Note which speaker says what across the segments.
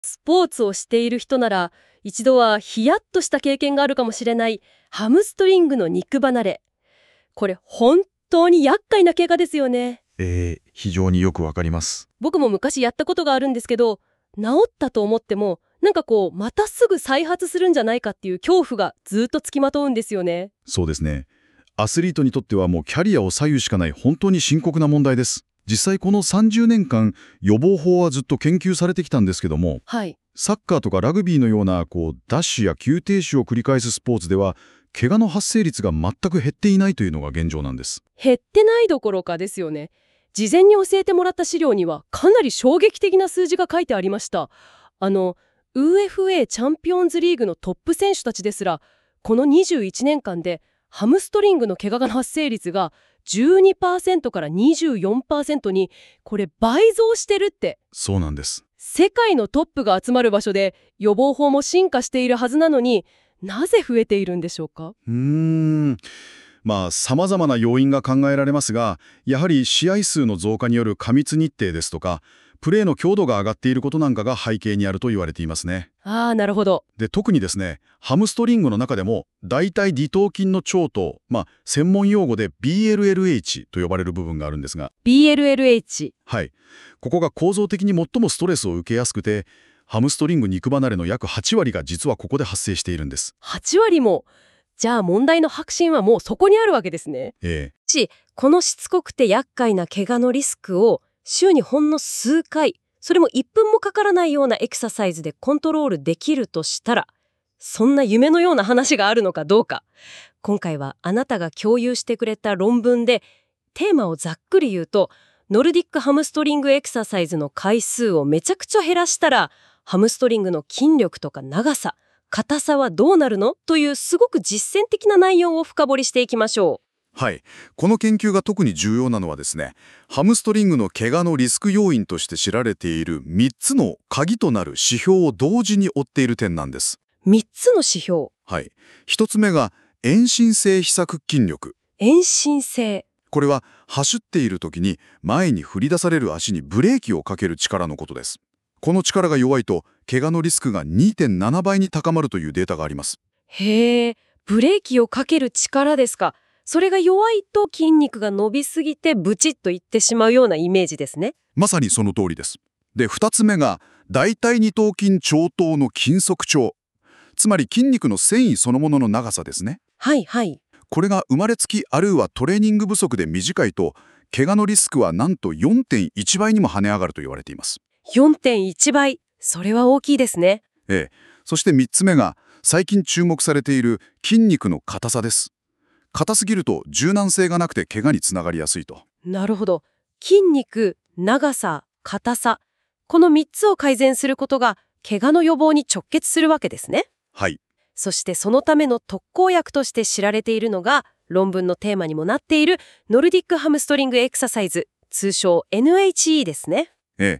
Speaker 1: スポーツをしている人なら一度はヒヤッとした経験があるかもしれないハムストリングの肉離れ。これ本当に厄介な怪我ですよね。
Speaker 2: 非常によくわかります。
Speaker 1: 僕も昔やったことがあるんですけど、治ったと思ってもなんかまたすぐ再発するんじゃないかっていう恐怖がずっとつきまとうんですよね。
Speaker 2: そうですね。アスリートにとってはもうキャリアを左右しかない本当に深刻な問題です。実際この30年間予防法はずっと研究されてきたんですけども、
Speaker 1: はい。
Speaker 2: サッカーとかラグビーのようなダッシュや急停止を繰り返すスポーツでは怪我の発生率が全く減っていないというのが現状なんです。
Speaker 1: 減ってないどころかですよね。事前に教えてもらった資料にはかなり衝撃的な数字が書いてありました。UFA チャンピオンズリーグのトップ選手たちですら、この21年間でハムストリングの怪我の発生率が12% から 24% にこれ倍増してるって。
Speaker 2: そうなんです。
Speaker 1: 世界のトップが集まる場所で予防法も進化しているはずなのに、なぜ増えているんでしょうか？
Speaker 2: 様々な要因が考えられますが、やはり試合数の増加による過密日程ですとか、プレーの強度が上がっていることなんかが背景にあると言われていますね。
Speaker 1: なるほど。
Speaker 2: で、特にですね、ハムストリングの中でも大腿二頭筋の長頭、専門用語で BLLH と呼ばれる部分があるんですが、
Speaker 1: BLLH。
Speaker 2: はい。ここが構造的に最もストレスを受けやすくて、ハムストリング肉離れの約8割が実はここで発生しているんです。
Speaker 1: 8割も。じゃあ問題の核心はもうそこにあるわけですね。このしつこくて厄介な怪我のリスクを週にほんの数回、それも1分もかからないようなエクササイズでコントロールできるとしたら、そんな夢のような話があるのかどうか。今回はあなたが共有してくれた論文で、テーマをざっくり言うと、ノルディックハムストリングエクササイズの回数をめちゃくちゃ減らしたら、ハムストリングの筋力とか長さ、硬さはどうなるのというすごく実践的な内容を深掘りしていきましょう。
Speaker 2: はい。この研究が特に重要なのはですね、ハムストリングの怪我のリスク要因として知られている3つの鍵となる指標を同時に追っている点なんです。
Speaker 1: 3つの指標。
Speaker 2: はい。1つ目が遠心性腓削筋力。
Speaker 1: 遠心性。
Speaker 2: これは走っている時に前に振り出される足にブレーキをかける力のことです。この力が弱いと怪我のリスクが 2.7 倍に高まるというデータがあります。
Speaker 1: へえ、ブレーキをかける力ですか。それが弱いと筋肉が伸びすぎてブチッといってしまうようなイメージですね。
Speaker 2: まさにその通りです。で、2つ目が大腿二頭筋長頭の筋束長。つまり筋肉の繊維そのものの長さですね。
Speaker 1: はいはい。
Speaker 2: これが生まれつきあるいはトレーニング不足で短いと、怪我のリスクはなんと 4.1 倍にも跳ね上がると言われています。
Speaker 1: 4.1 倍。それは大きいですね。
Speaker 2: そして3つ目が最近注目されている筋肉の硬さです。硬すぎると柔軟性がなくて怪我につながりやすいと。
Speaker 1: なるほど。筋肉、長さ、硬さ。この3つを改善することが怪我の予防に直結するわけですね。
Speaker 2: はい。
Speaker 1: そしてそのための特効薬として知られているのが、論文のテーマにもなっているノルディックハムストリングエクササイズ、通称 NHE ですね。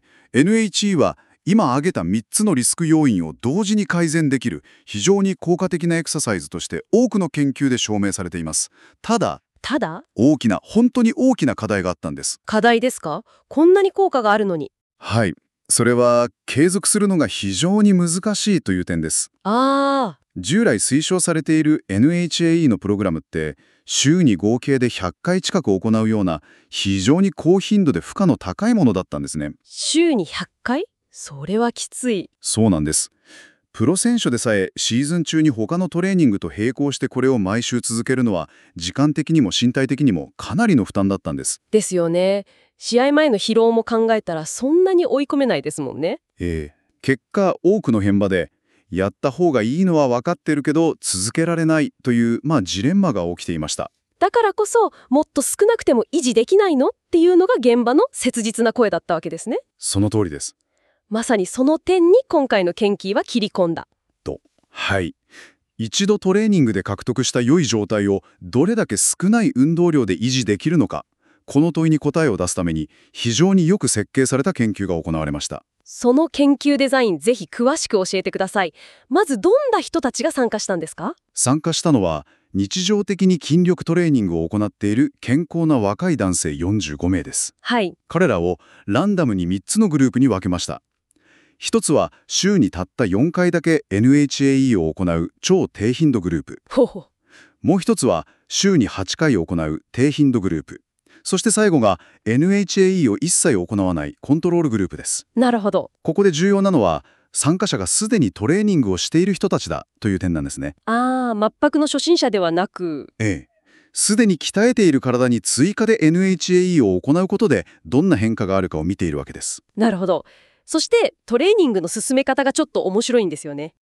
Speaker 2: NHE は今挙げた3つのリスク要因を同時に改善できる非常に効果的なエクササイズとして多くの研究で証明されています。ただ、本当に大きな課題があったんです。
Speaker 1: 課題ですか？こんなに効果があるのに。
Speaker 2: はい。それは継続するのが非常に難しいという点です。従来推奨されている NHAE のプログラムって週に合計で100回近く行うような非常に高頻度で負荷の高いものだったんですね。
Speaker 1: 週に100回？それはきつい。
Speaker 2: そうなんです。プロ選手でさえシーズン中に他のトレーニングと並行してこれを毎週続けるのは時間的にも身体的にもかなりの負担だったんです。
Speaker 1: ですよね。試合前の疲労も考えたらそんなに追い込めないですもんね。
Speaker 2: 結果多くの現場でやった方がいいのは分かってるけど続けられないという、ジレンマが起きていました。
Speaker 1: だからこそもっと少なくても維持できないのっていうのが現場の切実な声だったわけですね。
Speaker 2: その通りです。
Speaker 1: まさにその点に今回の研究は切り込んだ。
Speaker 2: はい。一度トレーニングで獲得した良い状態をどれだけ少ない運動量で維持できるのか、この問いに答えを出すために非常によく設計された研究が行われました。
Speaker 1: その研究デザイン、ぜひ詳しく教えてください。まずどんな人たちが参加したんですか？
Speaker 2: 参加したのは日常的に筋力トレーニングを行っている健康な若い男性45名です。
Speaker 1: はい。
Speaker 2: 彼らをランダムに3つのグループに分けました。 一つは週にたった4回だけ NHAE を行う超低頻度グループ。
Speaker 1: ほうほう。
Speaker 2: もう一つは週に8回行う低頻度グループ。そして最後が NHAE を一切行わないコントロールグループです。
Speaker 1: なるほど。
Speaker 2: ここで重要なのは、参加者がすでにトレーニングをしている人たちだという点なんですね。
Speaker 1: 全くの初心者ではなく。
Speaker 2: すでに鍛えている体に追加で NHAE を行うことでどんな変化があるかを見ているわけです。
Speaker 1: なるほど。そしてトレーニングの進め方がちょっと面白いんですよね。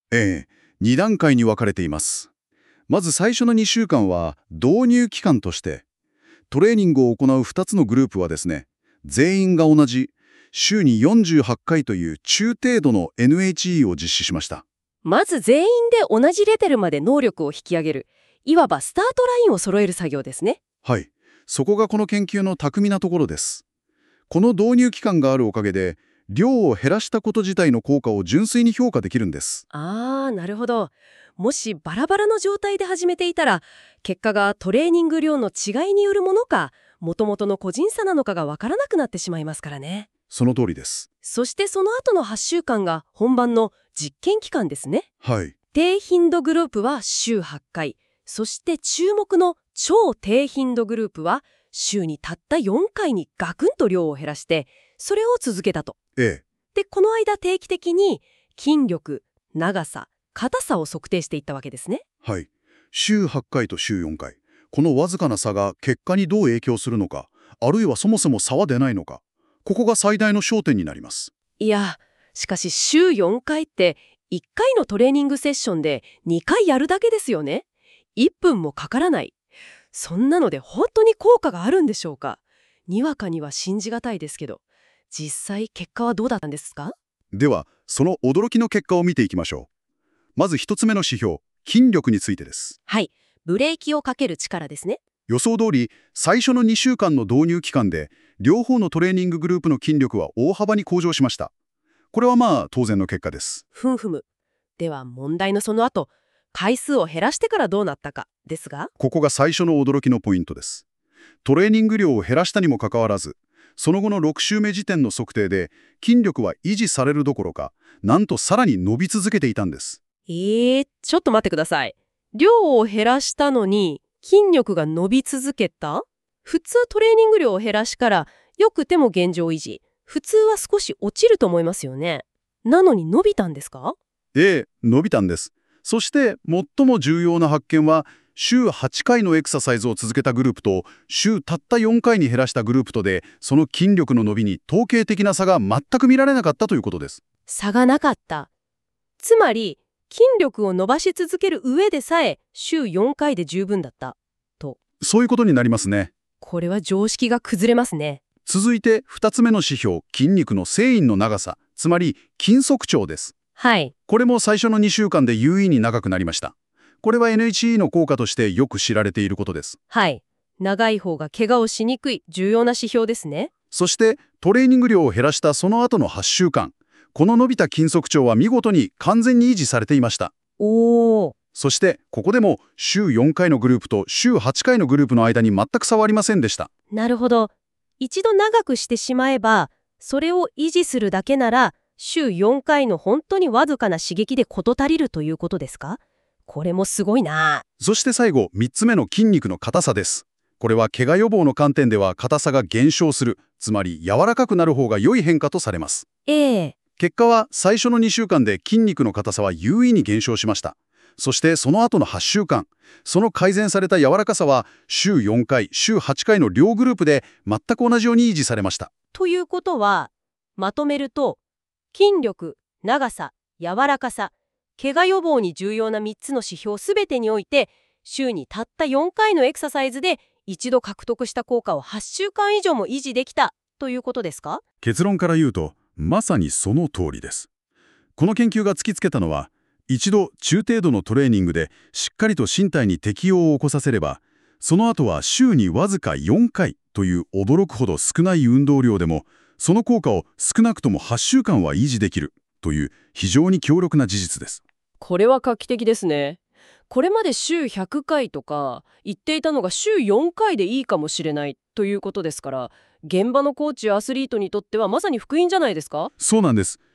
Speaker 2: 2段階に分かれています。まず最初の2週間は導入期間として、トレーニングを行う2つのグループはですね、全員が同じ週に48回という中程度の NHE を実施しました。
Speaker 1: まず全員で同じレベルまで能力を引き上げる。いわばスタートラインを揃える作業ですね。
Speaker 2: はい。そこがこの研究の巧みなところです。この導入期間があるおかげで、量を減らしたこと自体の効果を純粋に評価できるんです。
Speaker 1: なるほど。もしバラバラの状態で始めていたら、結果がトレーニング量の違いによるものか、元々の個人差なのかがわからなくなってしまいますからね。
Speaker 2: その通りです。
Speaker 1: そしてその後の8週間が本番の実験期間ですね。
Speaker 2: はい。
Speaker 1: 低頻度グループは週8回。そして注目の超低頻度グループは週にたった4回にガクンと量を減らして、それを続けたと。で、この間定期的に筋力、長さ、硬さを測定していったわけですね。
Speaker 2: はい。週8回と週4回。このわずかな差が結果にどう影響するのか、あるいはそもそも差は出ないのか、ここが最大の焦点になります。
Speaker 1: いや、しかし週4回って1回のトレーニングセッションで2回やるだけですよね。1分もかからない。そんなので本当に効果があるんでしょうか。にわかには信じがたいですけど、実際結果はどうだったんですか？
Speaker 2: では、その驚きの結果を見ていきましょう。まず一つ目の指標、筋力についてです。
Speaker 1: はい。ブレーキをかける力ですね。
Speaker 2: 予想通り、最初の2週間の導入期間で、両方のトレーニンググループの筋力は大幅に向上しました。これは当然の結果です。
Speaker 1: ふむ。では問題のその後、回数を減らしてからどうなったかですが、
Speaker 2: ここが最初の驚きのポイントです。トレーニング量を減らしたにもかかわらず、その後の6週目時点の測定で筋力は維持されるどころか、なんとさらに伸び続けていたんです。
Speaker 1: ちょっと待ってください。量を減らしたのに筋力が伸び続けた？普通トレーニング量を減らしからよくても現状維持。普通は少し落ちると思いますよね。なのに伸びたんですか？
Speaker 2: 伸びたんです。そして最も重要な発見は、週8回のエクササイズを続けたグループと週たった4回に減らしたグループとで、その筋力の伸びに統計的な差が全く見られなかったということです。
Speaker 1: 差がなかった。つまり筋力を伸ばし続ける上でさえ週4回で十分だったと。
Speaker 2: そういうことになりますね。
Speaker 1: これは常識が崩れますね。
Speaker 2: 続いて2つ目の指標、筋肉の繊維の長さ、つまり筋束長です。
Speaker 1: はい。
Speaker 2: これも最初の2週間で優位に長くなりました。これは NHE の効果としてよく知られていることです。
Speaker 1: はい。長い方が怪我をしにくい重要な指標ですね。
Speaker 2: そしてトレーニング量を減らしたその後の8週間、この伸びた筋束長は見事に完全に維持されていました。そしてここでも週4回のグループと週8回のグループの間に全く差はありませんでした。
Speaker 1: なるほど。一度長くしてしまえば、それを維持するだけなら、週4回の本当にわずかな刺激で事足りるということですか？これもすごいな。
Speaker 2: そして最後、3つ目の筋肉の硬さです。これは怪我予防の観点では硬さが減少する、つまり柔らかくなる方が良い変化とされます。結果は最初の2週間で筋肉の硬さは優位に減少しました。そしてその後の8週間、その改善された柔らかさは週4回、週8回の両グループで全く同じように維持されました。
Speaker 1: ということは、まとめると、筋力、長さ、柔らかさ、怪我予防に重要な3つの指標すべてにおいて、週にたった4回のエクササイズで一度獲得した効果を8週間以上も維持できたということですか？
Speaker 2: 結論から言うと、まさにその通りです。この研究が突きつけたのは、一度中程度のトレーニングでしっかりと身体に適応を起こさせれば、その後は週にわずか4回という驚くほど少ない運動量でも、その効果を少なくとも8週間は維持できるという非常に強力な事実です。
Speaker 1: これは画期的ですね。これまで週100回とか言っていたのが週4回でいいかもしれないということですから、現場のコーチやアスリートにとってはまさに福音じゃないですか？
Speaker 2: そうなんです。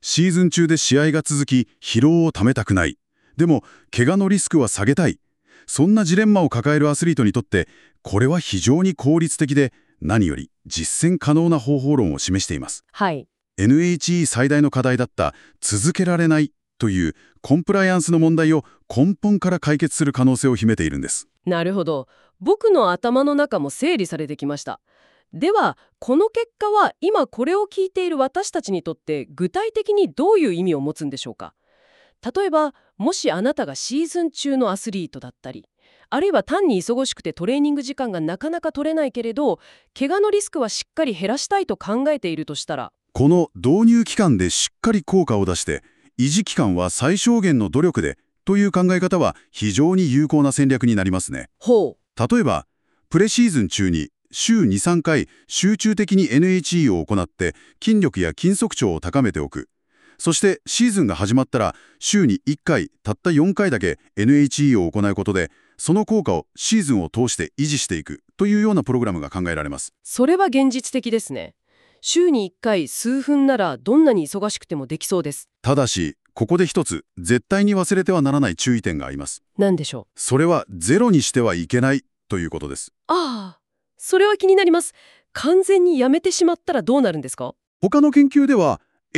Speaker 2: シーズン中で試合が続き、疲労をためたくない。でも、怪我のリスクは下げたい。そんなジレンマを抱えるアスリートにとって、これは非常に効率的で、何より実践可能な方法論を示しています。
Speaker 1: はい。
Speaker 2: NHE 最大の課題だった続けられないというコンプライアンスの問題を根本から解決する可能性を秘めているんです。
Speaker 1: なるほど。僕の頭の中も整理されてきました。では、この結果は今これを聞いている私たちにとって具体的にどういう意味を持つんでしょうか？例えば、もしあなたがシーズン中のアスリートだったり、あるいは単に忙しくてトレーニング時間がなかなか取れないけれど、怪我のリスクはしっかり減らしたいと考えているとしたら、
Speaker 2: この導入期間でしっかり効果を出して、維持期間は最小限の努力でという考え方は非常に有効な戦略になりますね。
Speaker 1: ほう。
Speaker 2: 例えば、プレシーズン中に週2、3回集中的に NHE を行って筋力や筋速長を高めておく。そしてシーズンが始まったら週に1回、たった4回だけ NHE を行うことで、その効果をシーズンを通して維持していくというようなプログラムが考えられます。
Speaker 1: それは現実的ですね。週に1回数分ならどんなに忙しくてもできそうです。
Speaker 2: ただし、ここで一つ絶対に忘れてはならない注意点があります。
Speaker 1: 何でしょう？
Speaker 2: それはゼロにしてはいけないということです。
Speaker 1: ああ、それは気になります。完全にやめてしまったらどうなるんですか？
Speaker 2: 他の研究では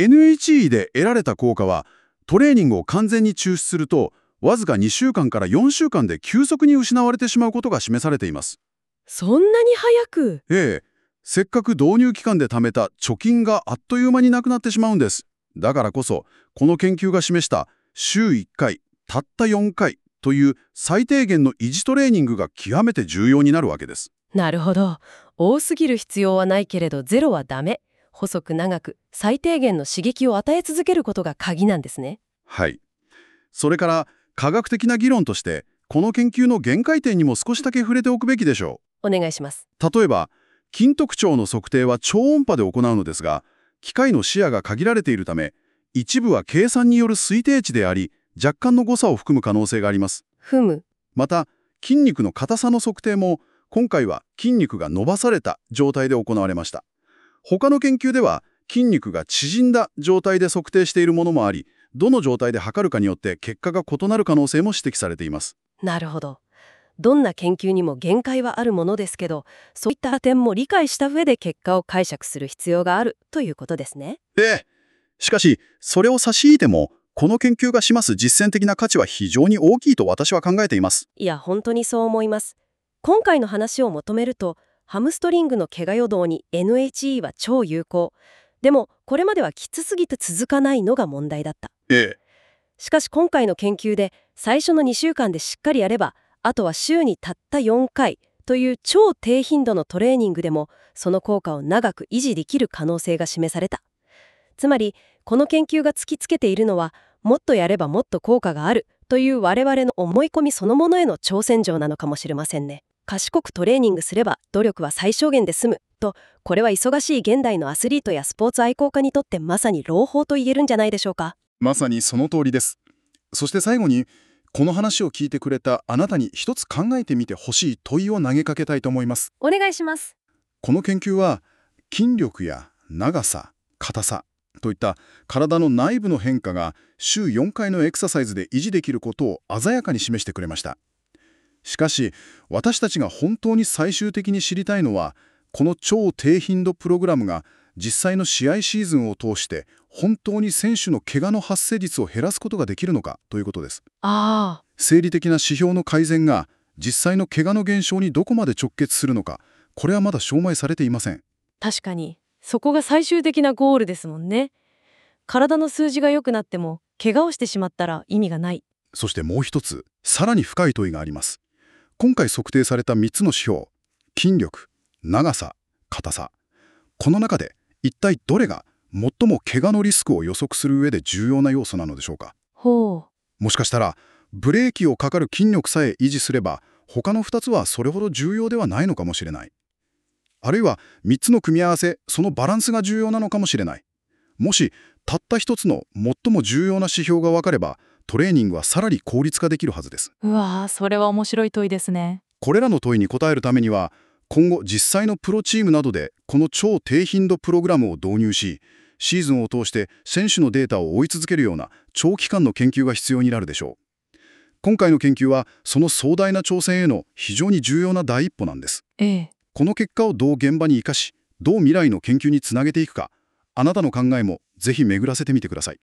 Speaker 2: NHE で得られた効果はトレーニングを完全に中止するとわずか2週間から4週間で急速に失われてしまうことが示されています。
Speaker 1: そんなに早く？
Speaker 2: ええ、せっかく導入期間で貯めた貯金があっという間になくなってしまうんです。だからこそこの研究が示した週1回たった4回という最低限の維持トレーニングが極めて重要になるわけです。
Speaker 1: なるほど。多すぎる必要はないけれどゼロはダメ。細く長く最低限の刺激を与え続けることが鍵なんですね。
Speaker 2: はい。それから科学的な議論としてこの研究の限界点にも少しだけ触れておくべきでしょ
Speaker 1: う。お願いします。
Speaker 2: 例えば筋特徴の測定は超音波で行うのですが、機械の視野が限られているため一部は計算による推定値であり若干の誤差を含む可能性があります。また筋肉の硬さの測定も今回は筋肉が伸ばされた状態で行われました。他の研究では筋肉が縮んだ状態で測定しているものもあり、どの状態で測るかによって結果が異なる可能性も指摘されています。
Speaker 1: なるほど。どんな研究にも限界はあるものですけど、そういった点も理解した上で結果を解釈する必要があるということですね。
Speaker 2: しかし、それを差し引いても、この研究が示す実践的な価値は非常に大きいと私は考えています。
Speaker 1: いや、本当にそう思います。今回の話をまとめると、ハムストリングの怪我予防に NHE は超有効。でも、これまではきつすぎて続かないのが問題だった。しかし今回の研究で、最初の2週間でしっかりやれば、あとは週にたった4回という超低頻度のトレーニングでも、その効果を長く維持できる可能性が示された。つまり、この研究が突きつけているのは、もっとやればもっと効果があるという我々の思い込みそのものへの挑戦状なのかもしれませんね。賢くトレーニングすれば努力は最小限で済むと、これは忙しい現代のアスリートやスポーツ愛好家にとってまさに朗報と言えるんじゃないでしょうか。
Speaker 2: まさにその通りです。そして最後に、この話を聞いてくれたあなたに一つ考えてみてほしい問いを投げかけたいと思います。
Speaker 1: お願いします。
Speaker 2: この研究は筋力や長さ、硬さといった体の内部の変化が週4回のエクササイズで維持できることを鮮やかに示してくれました。しかし私たちが本当に最終的に知りたいのは、この超低頻度プログラムが実際の試合シーズンを通して本当に選手の怪我の発生率を減らすことができるのかということです。生理的な指標の改善が実際の怪我の減少にどこまで直結するのか、これはまだ証明されていません。
Speaker 1: 確かにそこが最終的なゴールですもんね。体の数字が良くなっても怪我をしてしまったら意味がない。
Speaker 2: そしてもう一つ、さらに深い問いがあります。今回測定された3つの指標、筋力、長さ、硬さ、この中で一体どれが最も怪我のリスクを予測する上で重要な要素なのでしょうか。もしかしたらブレーキをかかる筋力さえ維持すれば他の2つはそれほど重要ではないのかもしれない。あるいは3つの組み合わせ、そのバランスが重要なのかもしれない。もしたった1つの最も重要な指標が分かればトレーニングはさらに効率化できるはずです。
Speaker 1: それは面白い問いですね。
Speaker 2: これらの問いに答えるためには今後実際のプロチームなどでこの超低頻度プログラムを導入し、 シーズンを通して選手のデータを追い続けるような長期間の研究が必要になるでしょう。今回の研究はその壮大な挑戦への非常に重要な第一歩なんです。この結果をどう現場に生かし、どう未来の研究につなげていくか、あなたの考えもぜひ巡らせてみてください。